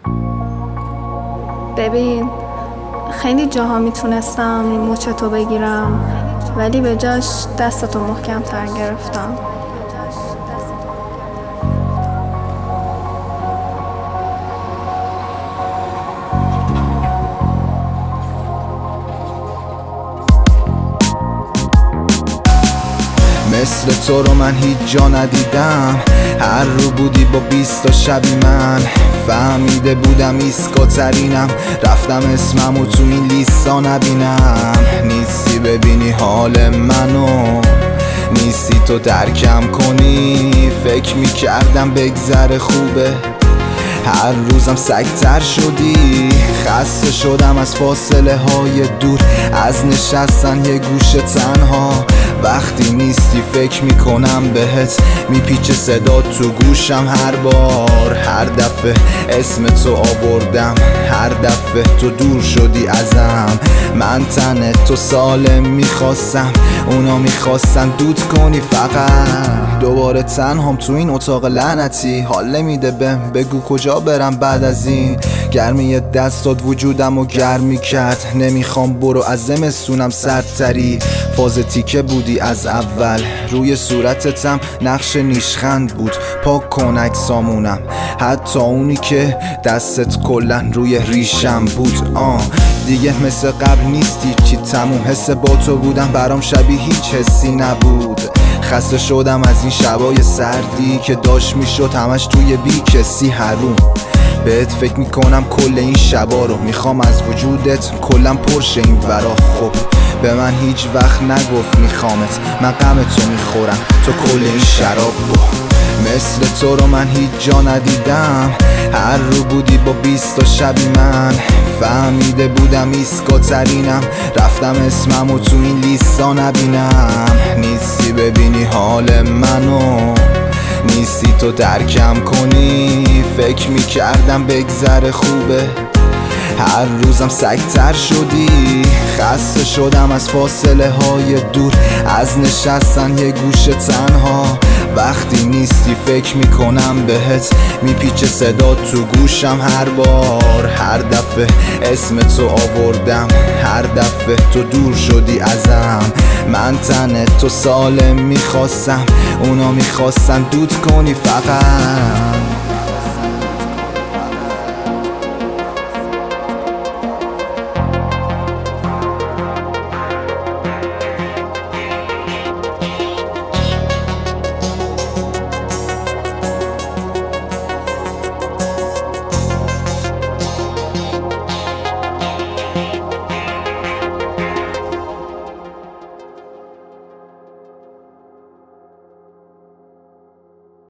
ببین، خیلی جاها میتونستم این مچتو بگیرم، ولی به جاش دستتو محکم تر گرفتم. مثل تو رو من هیچ جا ندیدم، هر رو بودی با 20 تا شبی من فهمیده بودم ایسکاترینم، رفتم اسممو تو این لیستا نبینم. نیستی ببینی حال منو، نیستی تو درکم کنی، فکر میکردم بگذره خوبه، هر روزم سگتر شدی. خسته شدم از فاصله های دور، از نشستن یه گوشه تنها. وقتی نیستی فکر میکنم بهت، میپیچه صدا تو گوشم هر بار. هر دفعه اسم تو آوردم، هر دفعه تو دور شدی ازم. من تن تو سالم میخواستم، اونا میخواستن دود کنی فقط. دوباره تنهام تو این اتاق لعنتی، حال نمیده بهم، بگو کجا برم بعد از این. گرمی دستات وجودم و گرم میکرد، نمیخوام برو از زمستونم سردتری. فاز تیکه بودی از اول، روی صورتتم نقش نیشخند بود. پاک کن عکسامونم، حتی اونی که دستت کلن روی ریشم بود. دیگه مثل قبل نیستی، چی تموم. حس با تو بودم برام شبیه هیچ حسی نبود. خسته شدم از این شبای سردی که داشت میشد همش توی بی کسی حروم. بهت فکر میکنم کل این شبا رو، میخوام از وجودت کلم پرشه این ورا. خب به من هیچ وقت نگفت میخوامت، من غم تو میخورم، تو کل این شراب با. مثل تو رو من هیچ جا ندیدم، هر رو بودی با 20 تا شبی من فهمیده بودم ایسکاترینم، رفتم اسممو تو این لیستا نبینم. نیستی ببینی حال منو، نیستی تو درکم کنی، فکر میکردم بگذره خوبه، هر روزم سگتر شدی. خسته شدم از فاصله های دور، از نشستن یه گوشه تنها. وقتی نیستی فکر میکنم بهت، میپیچه صدا تو گوشم هر بار. هر دفعه اسم تو آوردم، هر دفعه تو دور شدی ازم. من تن تو سالم میخواستم، اونا میخواستن دود کنی فقط.